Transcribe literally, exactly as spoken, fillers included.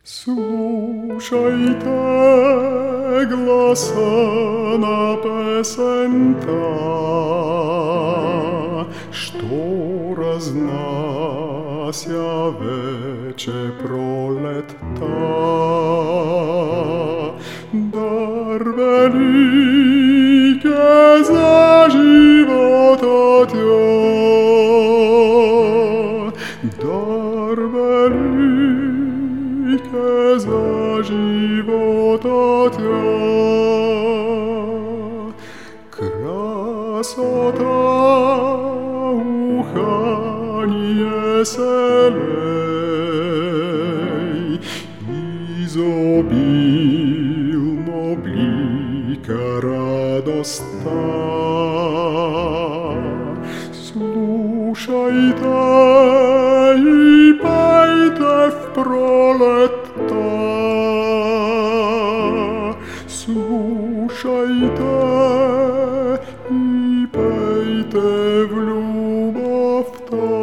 Слушайте гласана песен та, що разнася вече пролета. Дар велике за живота тя, дар велике за живота тя. Красота уханье селей, изобильно блика радоста. Слушайте и пейте в пролета, слушайте и пейте в любовь та.